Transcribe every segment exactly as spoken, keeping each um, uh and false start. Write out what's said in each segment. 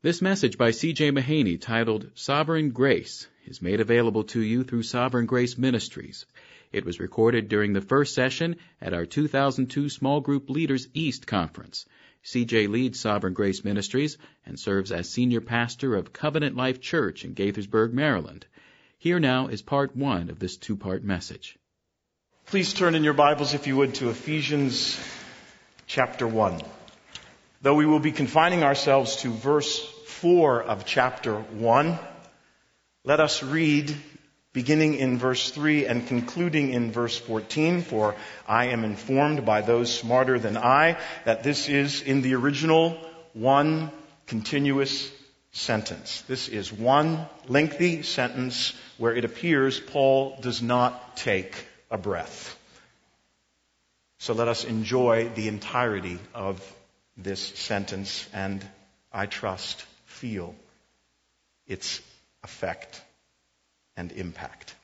This message by C J Mahaney, titled Sovereign Grace, is made available to you through Sovereign Grace Ministries. It was recorded during the first session at our two thousand two Small Group Leaders East Conference. C J leads Sovereign Grace Ministries and serves as senior pastor of Covenant Life Church in Gaithersburg, Maryland. Here now is part one of this two-part message. Please turn in your Bibles, if you would, to Ephesians chapter one. Though we will be confining ourselves to verse four of chapter one, let us read beginning in verse three and concluding in verse fourteen, for I am informed by those smarter than I that this is in the original one continuous sentence. This is one lengthy sentence where it appears Paul does not take a breath. So let us enjoy the entirety of this sentence and, I trust, feel its effect and impact.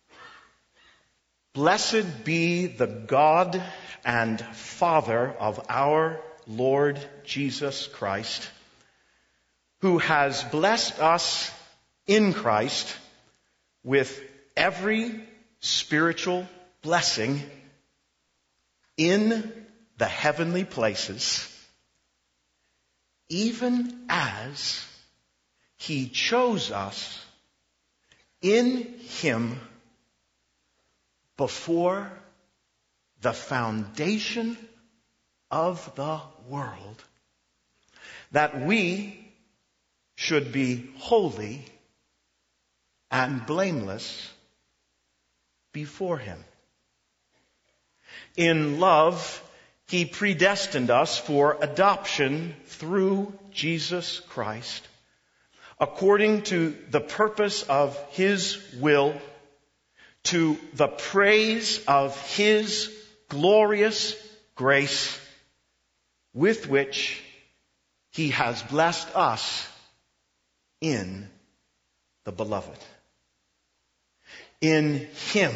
Blessed be the God and Father of our Lord Jesus Christ, who has blessed us in Christ with every spiritual blessing in the heavenly places, even as He chose us in Him before the foundation of the world, that we should be holy and blameless before Him. In love, He predestined us for adoption through Jesus Christ, according to the purpose of His will, to the praise of His glorious grace, with which He has blessed us in the Beloved. In Him,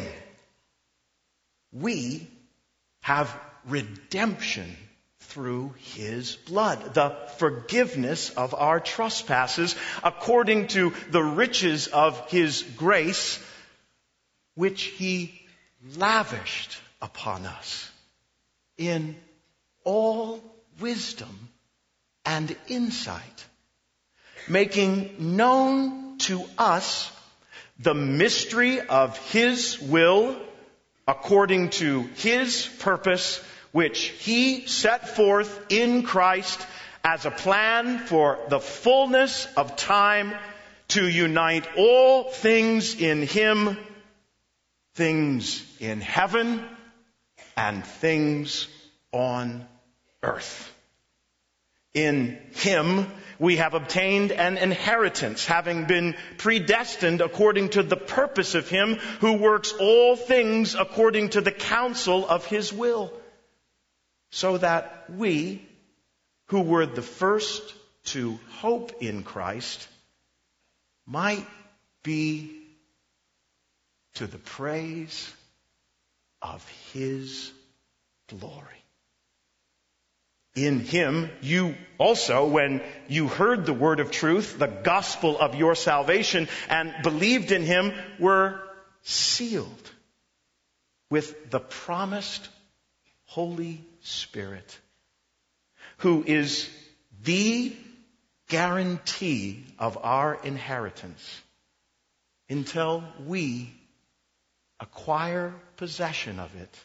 we have redemption through His blood, the forgiveness of our trespasses, according to the riches of His grace, which He lavished upon us in all wisdom and insight, making known to us the mystery of His will, according to His purpose, which He set forth in Christ as a plan for the fullness of time to unite all things in Him, things in heaven and things on earth. In Him we have obtained an inheritance, having been predestined according to the purpose of Him who works all things according to the counsel of His will, so that we, who were the first to hope in Christ, might be to the praise of His glory. In Him, you also, when you heard the word of truth, the gospel of your salvation, and believed in Him, were sealed with the promised Holy Spirit, who is the guarantee of our inheritance until we acquire possession of it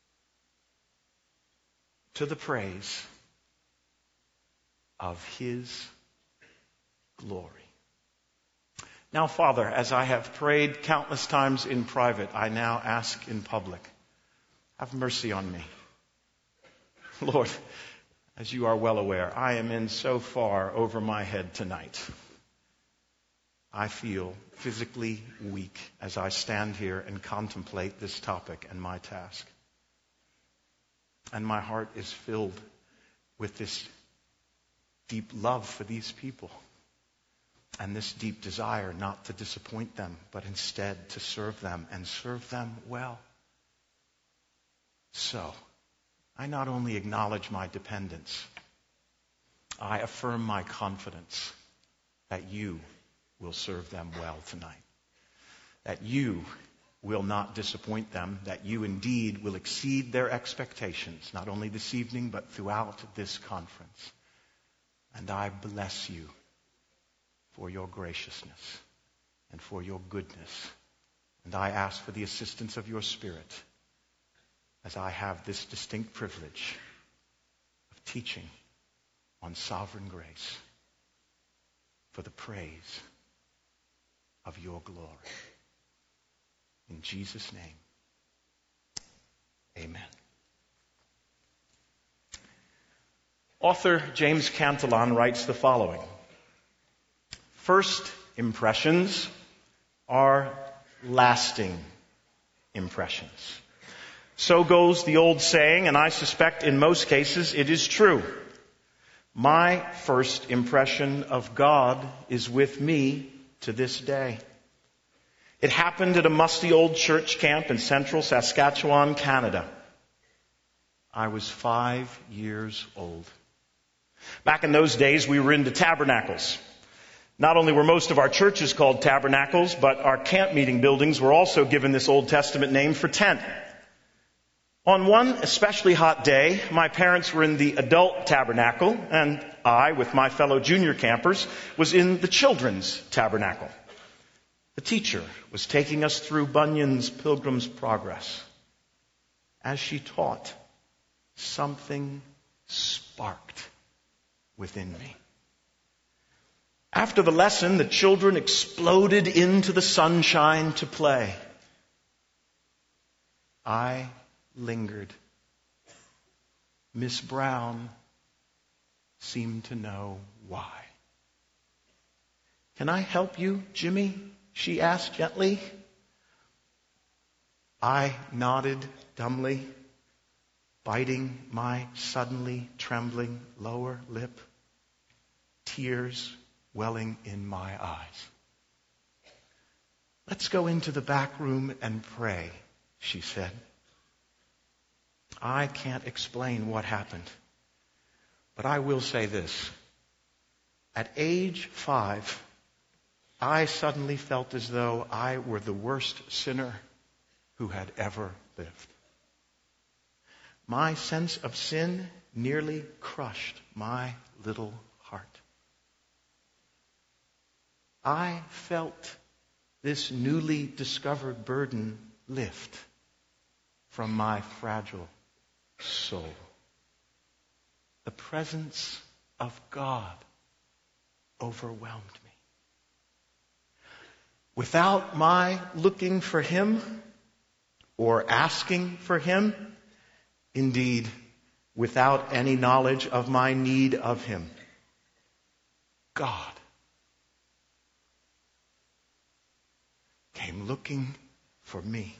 to the praise of His glory. Now, Father, as I have prayed countless times in private, I now ask in public, have mercy on me. Lord, as you are well aware, I am in so far over my head tonight. I feel physically weak as I stand here and contemplate this topic and my task. And my heart is filled with this deep love for these people and this deep desire not to disappoint them, but instead to serve them and serve them well. So, I not only acknowledge my dependence, I affirm my confidence that you will serve them well tonight. That you will not disappoint them, that you indeed will exceed their expectations, not only this evening, but throughout this conference. And I bless you for your graciousness and for your goodness. And I ask for the assistance of your Spirit as I have this distinct privilege of teaching on sovereign grace for the praise of your glory. In Jesus' name, amen. Author James Cantillon writes the following: first impressions are lasting impressions. So goes the old saying, and I suspect in most cases it is true. My first impression of God is with me to this day. It happened at a musty old church camp in central Saskatchewan, Canada. I was five years old. Back in those days, we were into tabernacles. Not only were most of our churches called tabernacles, but our camp meeting buildings were also given this Old Testament name for tent. On one especially hot day, my parents were in the adult tabernacle, and I, with my fellow junior campers, was in the children's tabernacle. The teacher was taking us through Bunyan's Pilgrim's Progress. As she taught, something sparked within me. After the lesson, the children exploded into the sunshine to play. I lingered. Miss Brown seemed to know why. "Can I help you, Jimmy?" she asked gently. I nodded dumbly, biting my suddenly trembling lower lip, tears welling in my eyes. "Let's go into the back room and pray," she said. I can't explain what happened, but I will say this. At age five, I suddenly felt as though I were the worst sinner who had ever lived. My sense of sin nearly crushed my little heart. I felt this newly discovered burden lift from my fragile soul. The presence of God overwhelmed me. Without my looking for Him or asking for Him, indeed, without any knowledge of my need of Him, God came looking for me,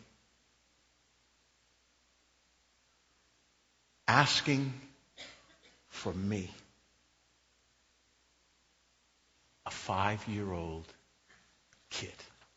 asking for me, a five-year-old kid.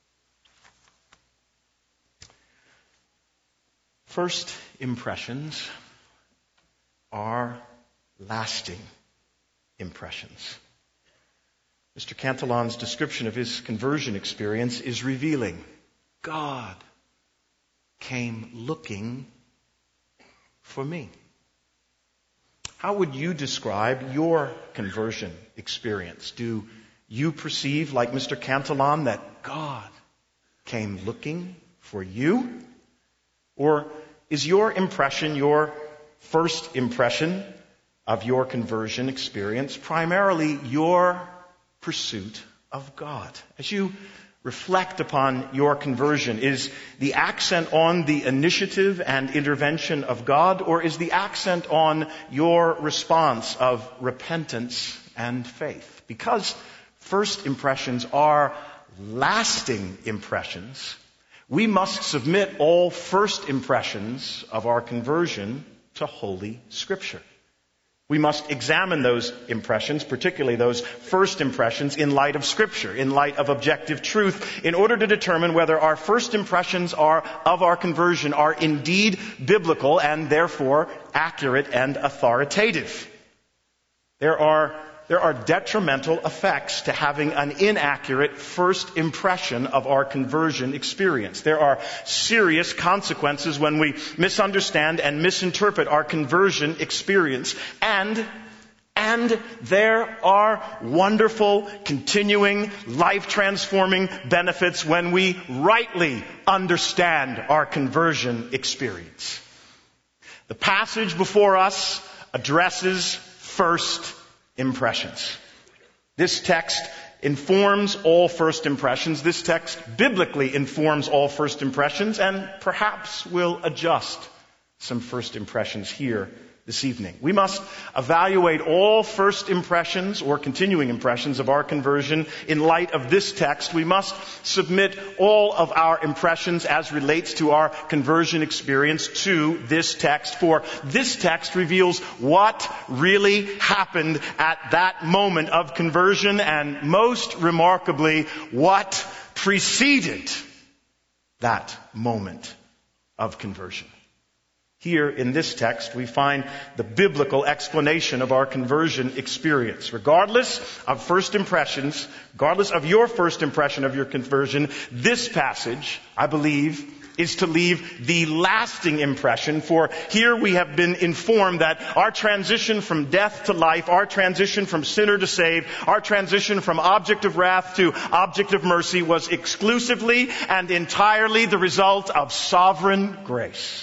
First impressions are lasting impressions. Mister Cantillon's description of his conversion experience is revealing. God came looking for me. How would you describe your conversion experience? Do you perceive, like Mister Cantillon, that God came looking for you? Or is your impression, your first impression of your conversion experience, primarily your pursuit of God? As you reflect upon your conversion, is the accent on the initiative and intervention of God, or is the accent on your response of repentance and faith? Because first impressions are lasting impressions, we must submit all first impressions of our conversion to Holy Scripture. We must examine those impressions, particularly those first impressions, in light of Scripture, in light of objective truth, in order to determine whether our first impressions are of our conversion are indeed biblical and therefore accurate and authoritative. There are there are detrimental effects to having an inaccurate first impression of our conversion experience. There are serious consequences when we misunderstand and misinterpret our conversion experience. And, and there are wonderful, continuing, life-transforming benefits when we rightly understand our conversion experience. The passage before us addresses first impressions. This text informs all first impressions. This text biblically informs all first impressions and perhaps will adjust some first impressions here this evening. We must evaluate all first impressions or continuing impressions of our conversion in light of this text. We must submit all of our impressions as relates to our conversion experience to this text, for this text reveals what really happened at that moment of conversion, and most remarkably, what preceded that moment of conversion. Here in this text, we find the biblical explanation of our conversion experience. Regardless of first impressions, regardless of your first impression of your conversion, this passage, I believe, is to leave the lasting impression. For here we have been informed that our transition from death to life, our transition from sinner to saved, our transition from object of wrath to object of mercy was exclusively and entirely the result of sovereign grace.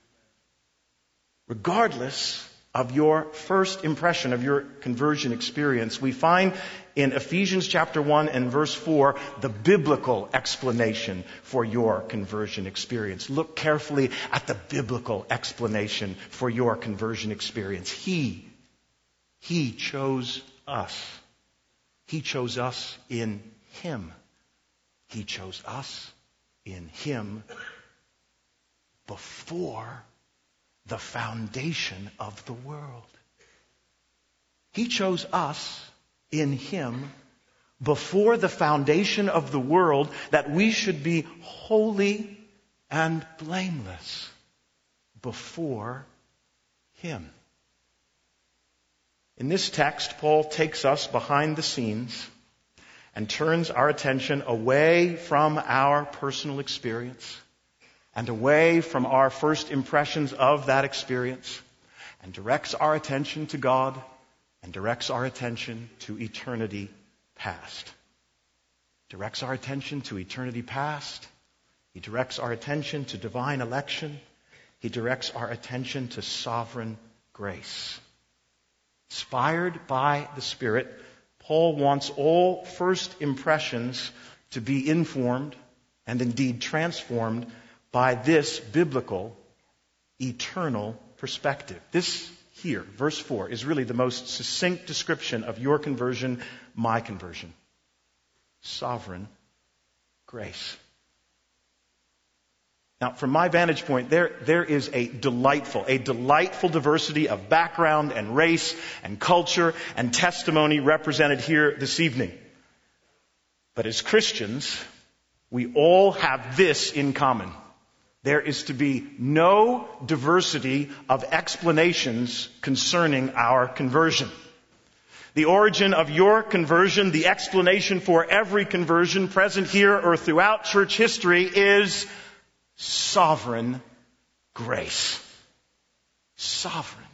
Regardless of your first impression of your conversion experience, we find in Ephesians chapter one and verse four the biblical explanation for your conversion experience. Look carefully at the biblical explanation for your conversion experience. He, He chose us. He chose us in Him. He chose us in Him before the foundation of the world. He chose us in Him before the foundation of the world, that we should be holy and blameless before Him. In this text, Paul takes us behind the scenes and turns our attention away from our personal experience and away from our first impressions of that experience, and directs our attention to God and directs our attention to eternity past. Directs our attention to eternity past. He directs our attention to divine election. He directs our attention to sovereign grace. Inspired by the Spirit, Paul wants all first impressions to be informed and indeed transformed by this biblical, eternal perspective. This here, verse four, is really the most succinct description of your conversion, my conversion. Sovereign grace. Now, from my vantage point, there, there is a delightful, a delightful diversity of background and race and culture and testimony represented here this evening. But as Christians, we all have this in common. There is to be no diversity of explanations concerning our conversion. The origin of your conversion, the explanation for every conversion present here or throughout church history, is sovereign grace. Sovereign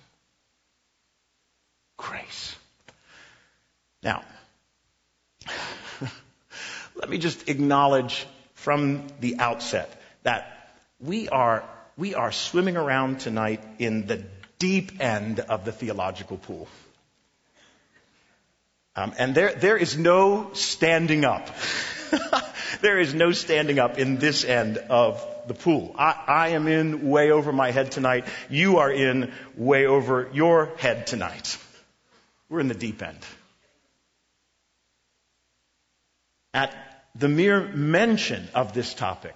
grace. Now, let me just acknowledge from the outset that We are, we are swimming around tonight in the deep end of the theological pool. Um, and there, there is no standing up. There is no standing up in this end of the pool. I, I am in way over my head tonight. You are in way over your head tonight. We're in the deep end. At the mere mention of this topic,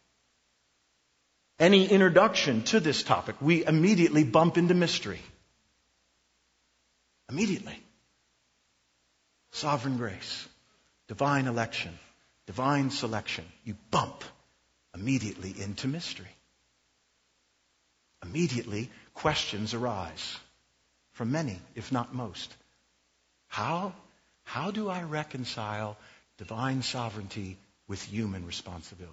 any introduction to this topic, we immediately bump into mystery. Immediately. Sovereign grace, divine election, divine selection. You bump immediately into mystery. Immediately, questions arise from many, if not most. How, how do I reconcile divine sovereignty with human responsibility?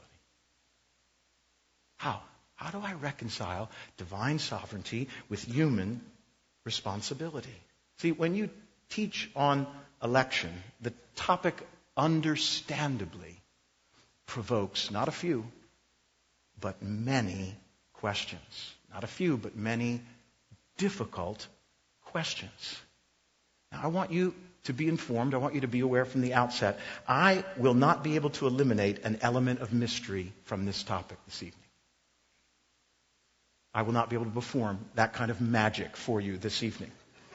How? How do I reconcile divine sovereignty with human responsibility? See, when you teach on election, the topic understandably provokes not a few, but many questions. Not a few, but many difficult questions. Now, I want you to be informed. I want you to be aware from the outset. I will not be able to eliminate an element of mystery from this topic this evening. I will not be able to perform that kind of magic for you this evening.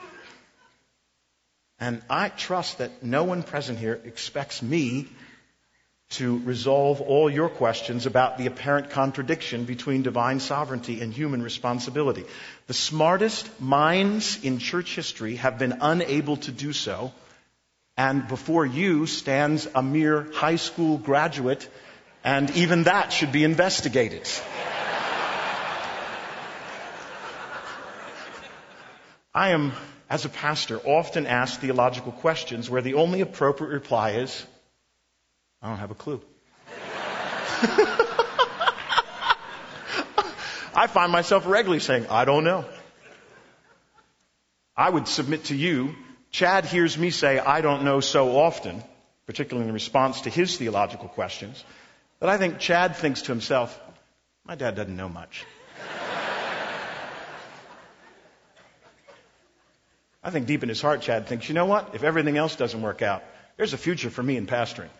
And I trust that no one present here expects me to resolve all your questions about the apparent contradiction between divine sovereignty and human responsibility. The smartest minds in church history have been unable to do so, and before you stands a mere high school graduate, and even that should be investigated. I am, as a pastor, often asked theological questions where the only appropriate reply is, I don't have a clue. I find myself regularly saying, I don't know. I would submit to you, Chad hears me say, I don't know so often, particularly in response to his theological questions, that I think Chad thinks to himself, my dad doesn't know much. I think deep in his heart, Chad thinks, you know what? If everything else doesn't work out, there's a future for me in pastoring.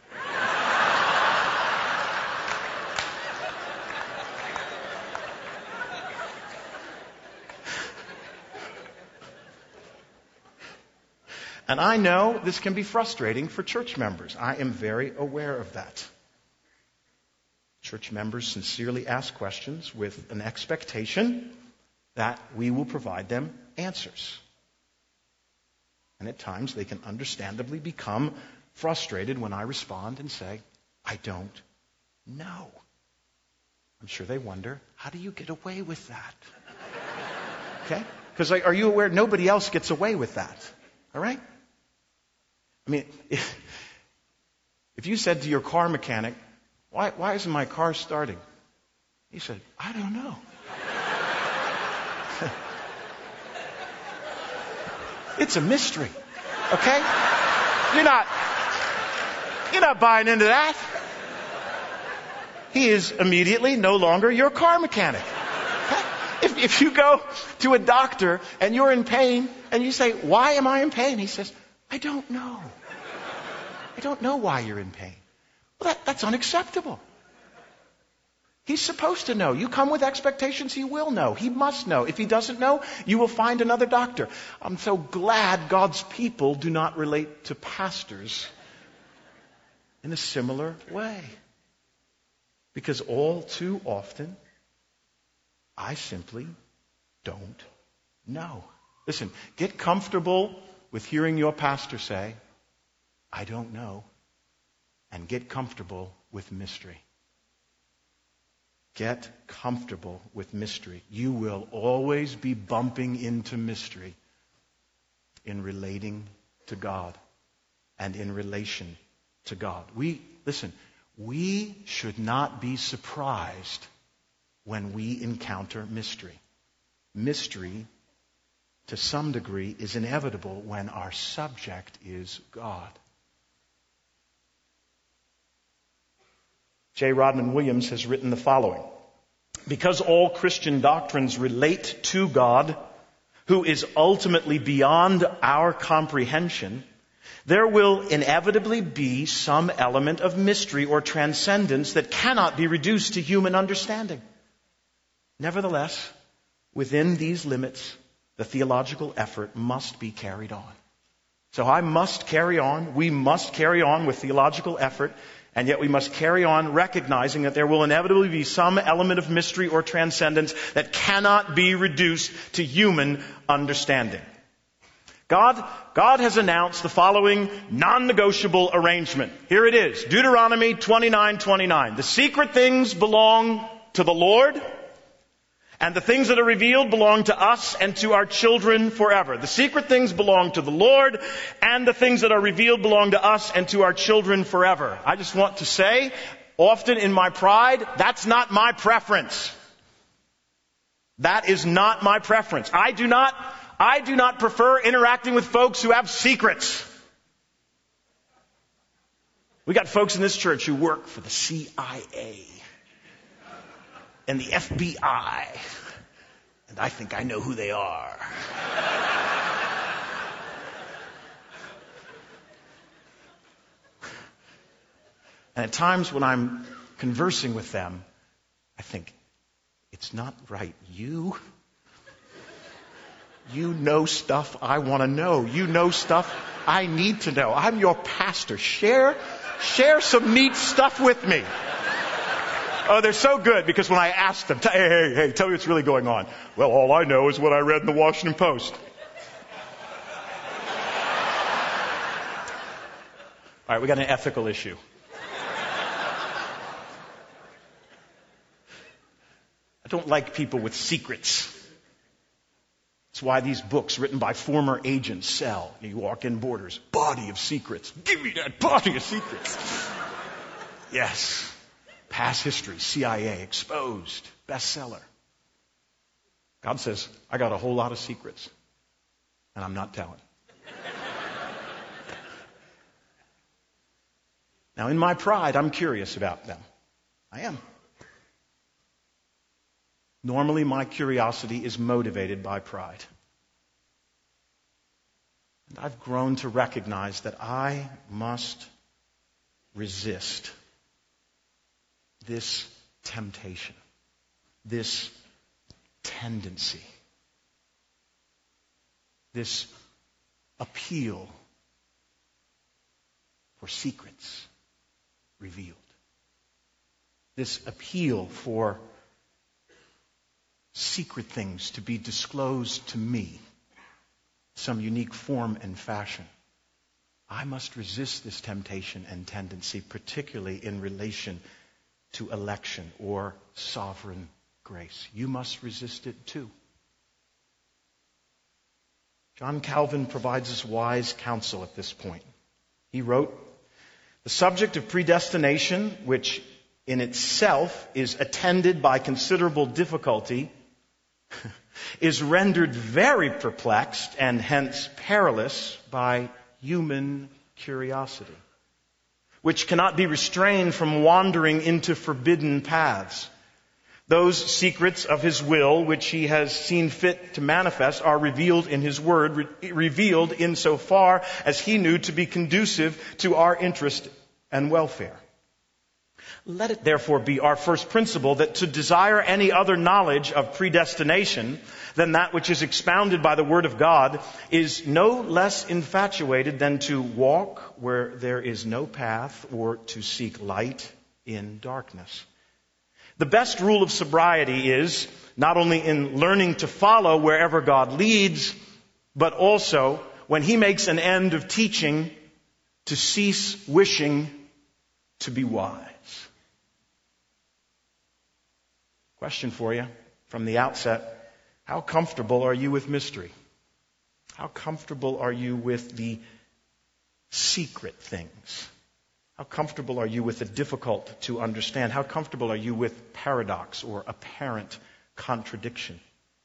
And I know this can be frustrating for church members. I am very aware of that. Church members sincerely ask questions with an expectation that we will provide them answers. And at times they can understandably become frustrated when I respond and say, I don't know. I'm sure they wonder, how do you get away with that? Okay? Because are you aware nobody else gets away with that? All right? I mean, if, if you said to your car mechanic, why, why isn't my car starting? He said, I don't know. It's a mystery. Okay? You're not, you're not buying into that. He is immediately no longer your car mechanic. Okay? If, if you go to a doctor and you're in pain and you say, why am I in pain? He says, I don't know. I don't know why you're in pain. Well, that, that's unacceptable. He's supposed to know. You come with expectations, he will know. He must know. If he doesn't know, you will find another doctor. I'm so glad God's people do not relate to pastors in a similar way. Because all too often, I simply don't know. Listen, get comfortable with hearing your pastor say, I don't know, and get comfortable with mystery. Get comfortable with mystery. You will always be bumping into mystery in relating to God and in relation to God. We, listen, we should not be surprised when we encounter mystery. Mystery, to some degree, is inevitable when our subject is God. J. Rodman Williams has written the following. Because all Christian doctrines relate to God, who is ultimately beyond our comprehension, there will inevitably be some element of mystery or transcendence that cannot be reduced to human understanding. Nevertheless, within these limits, the theological effort must be carried on. So I must carry on, we must carry on with theological effort, and yet we must carry on recognizing that there will inevitably be some element of mystery or transcendence that cannot be reduced to human understanding. God, God has announced the following non-negotiable arrangement. Here it is, Deuteronomy twenty-nine twenty-nine. The secret things belong to the Lord, And the things that are revealed belong to us and to our children forever. The secret things belong to the Lord, and the things that are revealed belong to us and to our children forever. I just want to say, often in my pride, that's not my preference. That is not my preference. I do not, I do not prefer interacting with folks who have secrets. We got folks in this church who work for the C I A and the F B I, and I think I know who they are. And at times when I'm conversing with them, I think, it's not right. You, you know stuff I want to know. You know stuff I need to know. I'm your pastor. Share, share some neat stuff with me. Oh, they're so good because when I ask them, hey, hey, hey, tell me what's really going on. Well, all I know is what I read in the Washington Post. All right, we got an ethical issue. I don't like people with secrets. That's why these books written by former agents sell. You walk in Borders, body of secrets. Give me that body of secrets. Yes. Past history, C I A, exposed, bestseller. God says, I got a whole lot of secrets, and I'm not telling. Now, in my pride, I'm curious about them. I am. Normally, my curiosity is motivated by pride. And I've grown to recognize that I must resist this temptation, this tendency, this appeal for secrets revealed, this appeal for secret things to be disclosed to me, some unique form and fashion. I must resist this temptation and tendency, particularly in relation to election or sovereign grace. You must resist it too. John Calvin provides us wise counsel at this point. He wrote, the subject of predestination, which in itself is attended by considerable difficulty, is rendered very perplexed and hence perilous by human curiosity, which cannot be restrained from wandering into forbidden paths. Those secrets of His will which He has seen fit to manifest are revealed in His Word, re- revealed insofar as He knew to be conducive to our interest and welfare. Let it therefore be our first principle that to desire any other knowledge of predestination than that which is expounded by the Word of God is no less infatuated than to walk where there is no path or to seek light in darkness. The best rule of sobriety is not only in learning to follow wherever God leads, but also when He makes an end of teaching to cease wishing to be wise. Question for you from the outset. How comfortable are you with mystery? How comfortable are you with the secret things? How comfortable are you with the difficult to understand? How comfortable are you with paradox or apparent contradiction?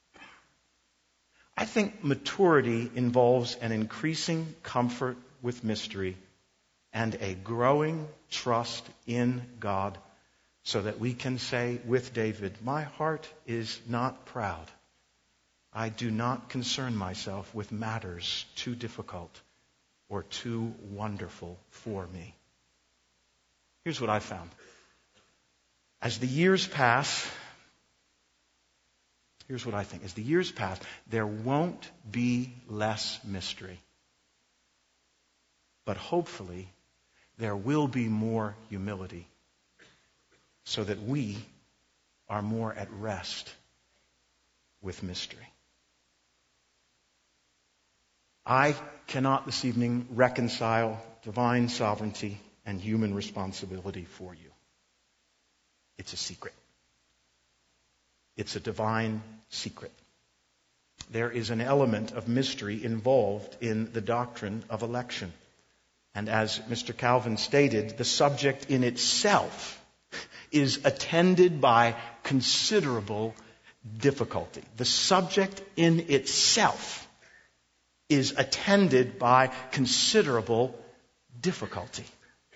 I think maturity involves an increasing comfort with mystery and a growing trust in God, so that we can say with David, my heart is not proud. I do not concern myself with matters too difficult or too wonderful for me. Here's what I found. As the years pass, here's what I think. As the years pass, there won't be less mystery. But hopefully, there will be more humility, so that we are more at rest with mystery. I cannot this evening reconcile divine sovereignty and human responsibility for you. It's a secret. It's a divine secret. There is an element of mystery involved in the doctrine of election. And as Mister Calvin stated, the subject in itself is attended by considerable difficulty. The subject in itself is attended by considerable difficulty.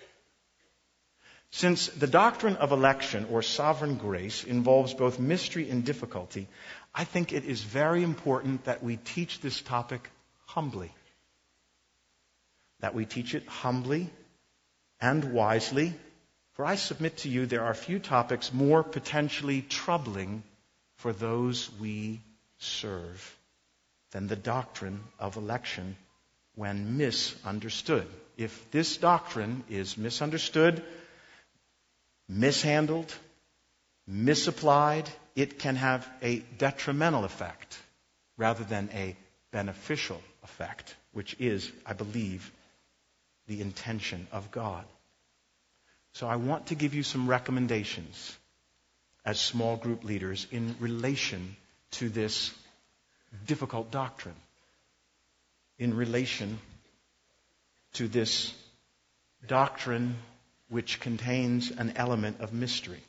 Since the doctrine of election or sovereign grace involves both mystery and difficulty, I think it is very important that we teach this topic humbly. That we teach it humbly and wisely. For I submit to you there are few topics more potentially troubling for those we serve than the doctrine of election when misunderstood. If this doctrine is misunderstood, mishandled, misapplied, it can have a detrimental effect rather than a beneficial effect, which is, I believe, the intention of God. So I want to give you some recommendations as small group leaders in relation to this difficult doctrine, in relation to this doctrine which contains an element of mystery.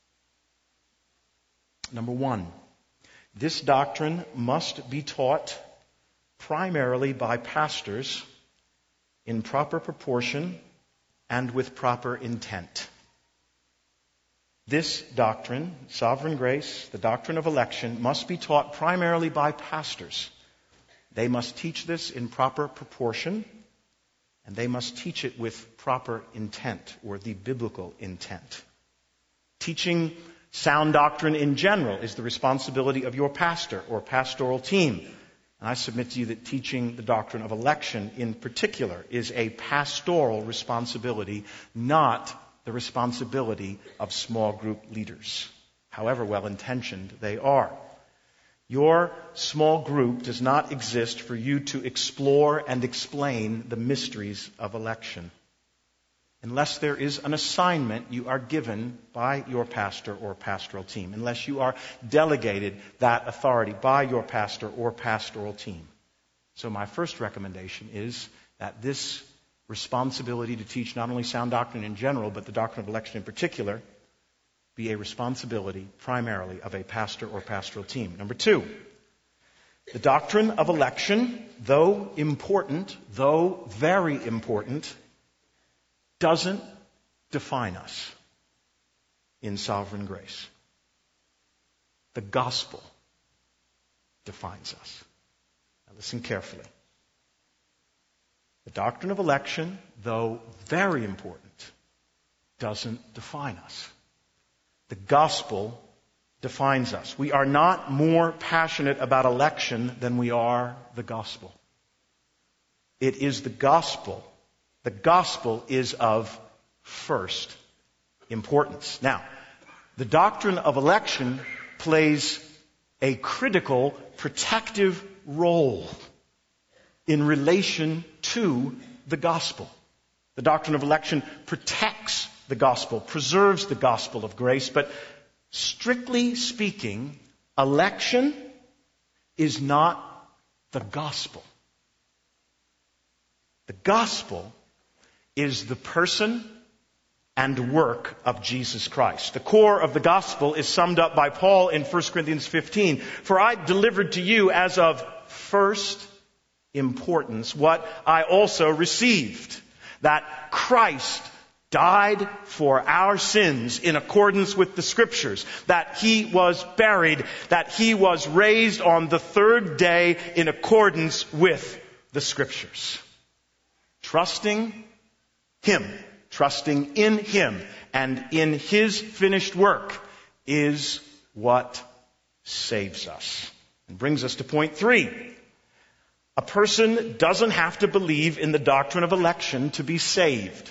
Number one, this doctrine must be taught primarily by pastors in proper proportion and with proper intent. This doctrine, sovereign grace, the doctrine of election, must be taught primarily by pastors. They must teach this in proper proportion, and they must teach it with proper intent, or the biblical intent. Teaching sound doctrine in general is the responsibility of your pastor or pastoral team. And I submit to you that teaching the doctrine of election in particular is a pastoral responsibility, not the responsibility of small group leaders, however well-intentioned they are. Your small group does not exist for you to explore and explain the mysteries of election. Unless there is an assignment you are given by your pastor or pastoral team. Unless you are delegated that authority by your pastor or pastoral team. So my first recommendation is that this responsibility to teach not only sound doctrine in general, but the doctrine of election in particular, be a responsibility primarily of a pastor or pastoral team. Number two, the doctrine of election, though important, though very important, doesn't define us in sovereign grace. The gospel defines us. Now listen carefully. The doctrine of election, though very important, doesn't define us. The gospel defines us. We are not more passionate about election than we are the gospel. It is the gospel. The gospel is of first importance. Now, the doctrine of election plays a critical protective role in relation to the gospel. The doctrine of election protects the gospel, preserves the gospel of grace, but strictly speaking, election is not the gospel. The gospel is the person and work of Jesus Christ. The core of the gospel is summed up by Paul in First Corinthians fifteen. For I delivered to you as of first importance what I also received, that Christ died for our sins in accordance with the Scriptures, that He was buried, that He was raised on the third day in accordance with the Scriptures. Trusting Him, trusting in Him and in His finished work is what saves us. And brings us to point three. A person doesn't have to believe in the doctrine of election to be saved.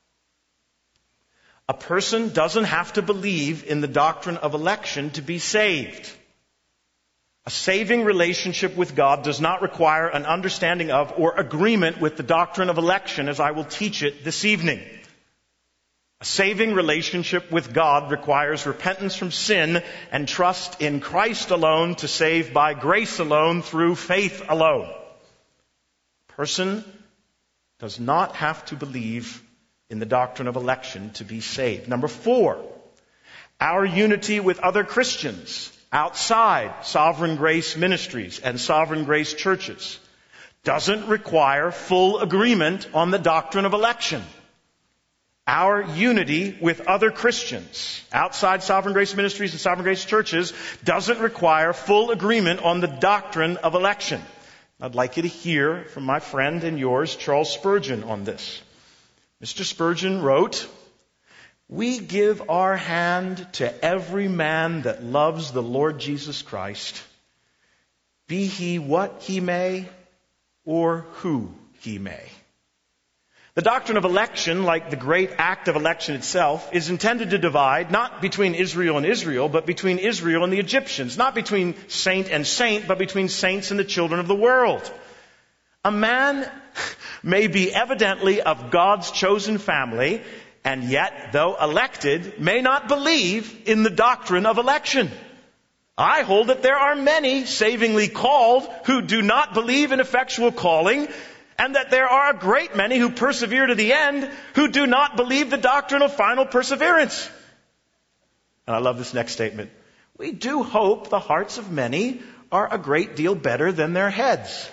A person doesn't have to believe in the doctrine of election to be saved. A saving relationship with God does not require an understanding of or agreement with the doctrine of election as I will teach it this evening. A saving relationship with God requires repentance from sin and trust in Christ alone to save by grace alone through faith alone. A person does not have to believe in the doctrine of election to be saved. Number four, our unity with other Christians outside Sovereign Grace ministries and Sovereign Grace churches doesn't require full agreement on the doctrine of election. Our unity with other Christians outside Sovereign Grace ministries and Sovereign Grace churches doesn't require full agreement on the doctrine of election. I'd like you to hear from my friend and yours, Charles Spurgeon, on this. Mister Spurgeon wrote, "We give our hand to every man that loves the Lord Jesus Christ, be he what he may or who he may." The doctrine of election, like the great act of election itself, is intended to divide not between Israel and Israel, but between Israel and the Egyptians. Not between saint and saint, but between saints and the children of the world. A man may be evidently of God's chosen family, and yet, though elected, may not believe in the doctrine of election. I hold that there are many savingly called who do not believe in effectual calling, and that there are a great many who persevere to the end who do not believe the doctrine of final perseverance. And I love this next statement. We do hope the hearts of many are a great deal better than their heads.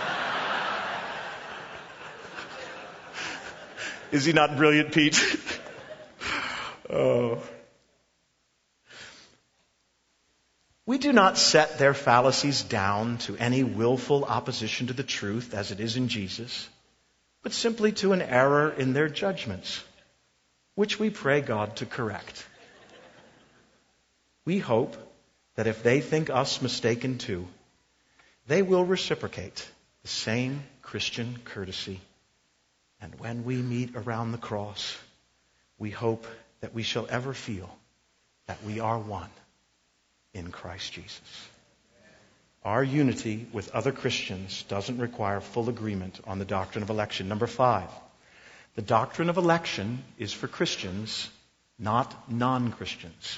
Is he not brilliant, Pete? Oh. We do not set their fallacies down to any willful opposition to the truth as it is in Jesus, but simply to an error in their judgments, which we pray God to correct. We hope that if they think us mistaken too, they will reciprocate the same Christian courtesy. And when we meet around the cross, we hope that we shall ever feel that we are one in Christ Jesus. Our unity with other Christians doesn't require full agreement on the doctrine of election. Number five, the doctrine of election is for Christians, not non-Christians.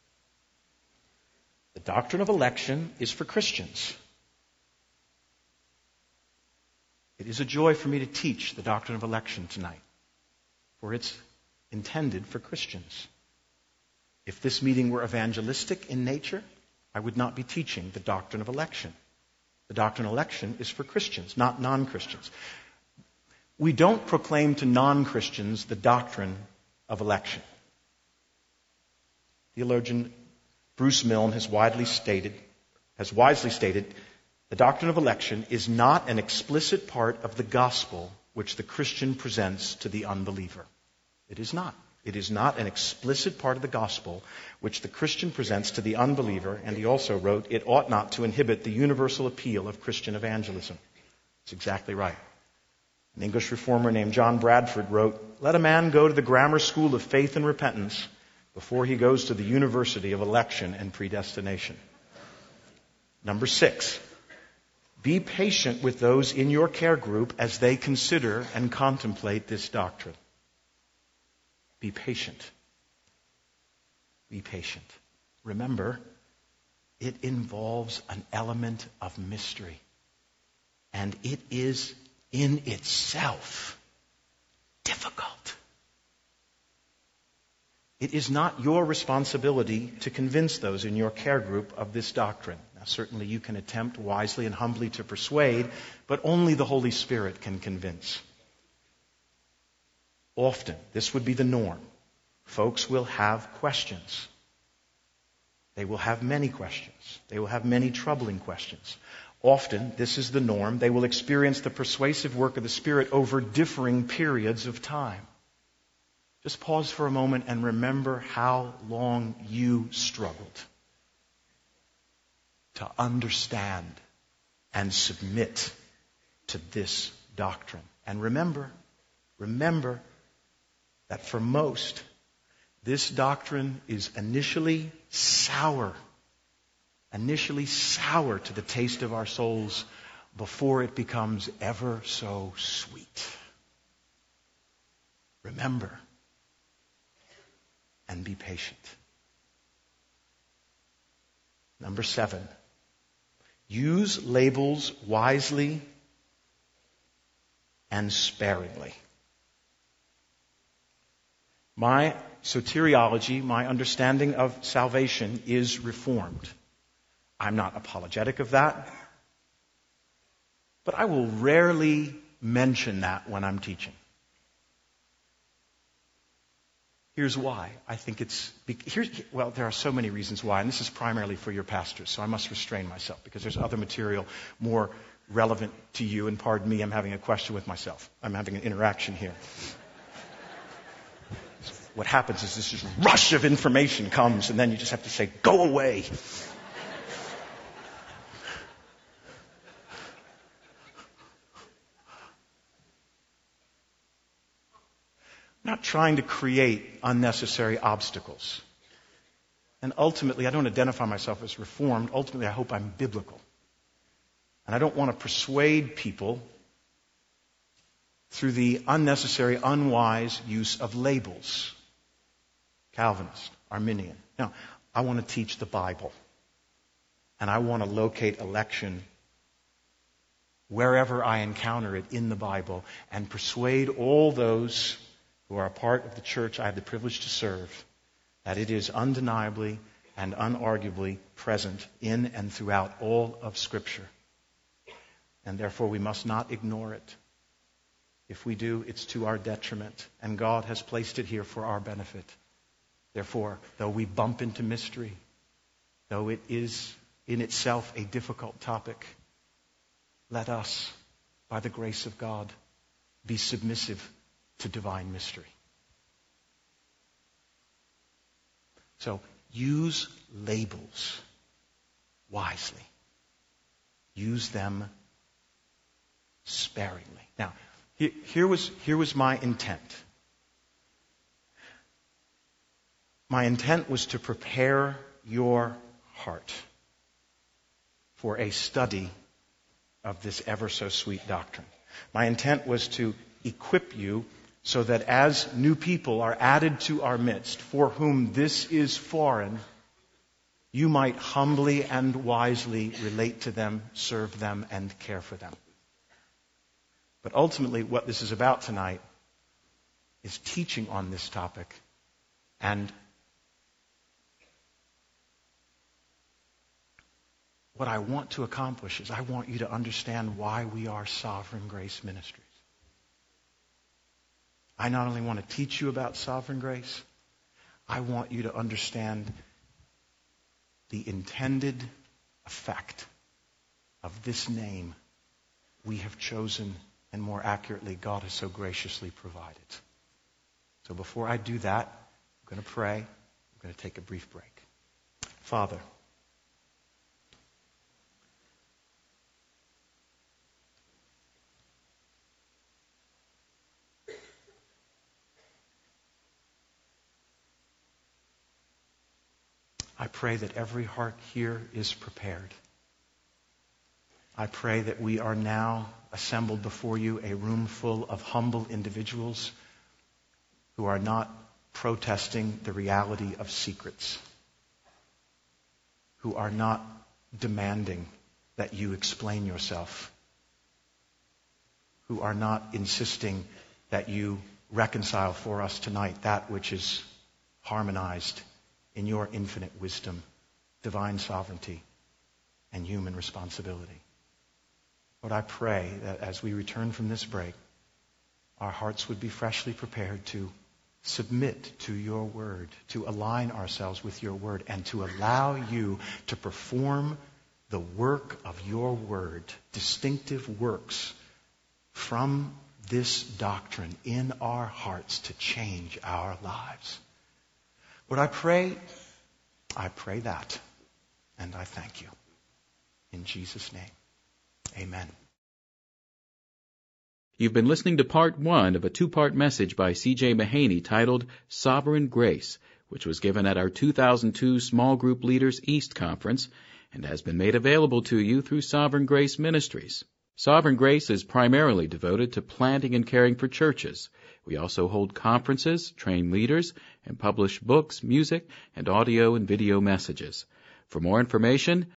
The doctrine of election is for Christians. It is a joy for me to teach the doctrine of election tonight, for it's intended for Christians. If this meeting were evangelistic in nature, I would not be teaching the doctrine of election. The doctrine of election is for Christians, not non-Christians. We don't proclaim to non-Christians the doctrine of election. Theologian Bruce Milne has widely stated, has wisely stated, the doctrine of election is not an explicit part of the gospel which the Christian presents to the unbeliever. It is not. It is not an explicit part of the gospel which the Christian presents to the unbeliever, and he also wrote, it ought not to inhibit the universal appeal of Christian evangelism. That's exactly right. An English reformer named John Bradford wrote, let a man go to the grammar school of faith and repentance before he goes to the university of election and predestination. Number six, be patient with those in your care group as they consider and contemplate this doctrine. Be patient. Be patient. Remember, it involves an element of mystery. And it is in itself difficult. It is not your responsibility to convince those in your care group of this doctrine. Now, certainly you can attempt wisely and humbly to persuade, but only the Holy Spirit can convince. Often, this would be the norm. Folks will have questions. They will have many questions. They will have many troubling questions. Often, this is the norm. They will experience the persuasive work of the Spirit over differing periods of time. Just pause for a moment and remember how long you struggled to understand and submit to this doctrine. And remember, remember, that for most, this doctrine is initially sour, initially sour to the taste of our souls before it becomes ever so sweet. Remember, and be patient. Number seven, use labels wisely and sparingly. My soteriology, my understanding of salvation is reformed. I'm not apologetic of that, but I will rarely mention that when I'm teaching. Here's why. I think it's, here's, well, there are so many reasons why, and this is primarily for your pastors, so I must restrain myself because there's other material more relevant to you, and pardon me, I'm having a question with myself. I'm having an interaction here. What happens is this just rush of information comes, and then you just have to say, go away. I'm not trying to create unnecessary obstacles. And ultimately, I don't identify myself as reformed. Ultimately, I hope I'm biblical. And I don't want to persuade people through the unnecessary, unwise use of labels. Calvinist, Arminian. Now, I want to teach the Bible. And I want to locate election wherever I encounter it in the Bible and persuade all those who are a part of the church I have the privilege to serve, that it is undeniably and unarguably present in and throughout all of Scripture. And therefore we must not ignore it. If we do, it's to our detriment, and God has placed it here for our benefit. Therefore, though we bump into mystery, though it is in itself a difficult topic, let us, by the grace of God, be submissive to divine mystery. So, use labels wisely. Use them sparingly. Now, here, here was, here was my intent. My intent was to prepare your heart for a study of this ever so sweet doctrine. My intent was to equip you so that as new people are added to our midst, for whom this is foreign, you might humbly and wisely relate to them, serve them, and care for them. But ultimately, what this is about tonight is teaching on this topic. And what I want to accomplish is I want you to understand why we are Sovereign Grace Ministries. I not only want to teach you about sovereign grace, I want you to understand the intended effect of this name we have chosen, and more accurately, God has so graciously provided. So before I do that, I'm going to pray. I'm going to take a brief break. Father, I pray that every heart here is prepared. I pray that we are now assembled before you, a room full of humble individuals who are not protesting the reality of secrets, who are not demanding that you explain yourself, who are not insisting that you reconcile for us tonight that which is harmonized in your infinite wisdom, divine sovereignty, and human responsibility. Lord, I pray that as we return from this break, our hearts would be freshly prepared to submit to your word, to align ourselves with your word, and to allow you to perform the work of your word, distinctive works from this doctrine in our hearts to change our lives. Lord, I pray, I pray that, and I thank you. In Jesus' name, amen. You've been listening to part one of a two-part message by C J Mahaney titled Sovereign Grace, which was given at our two thousand two Small Group Leaders East Conference and has been made available to you through Sovereign Grace Ministries. Sovereign Grace is primarily devoted to planting and caring for churches, We also hold conferences, train leaders, and publish books, music, and audio and video messages. For more information,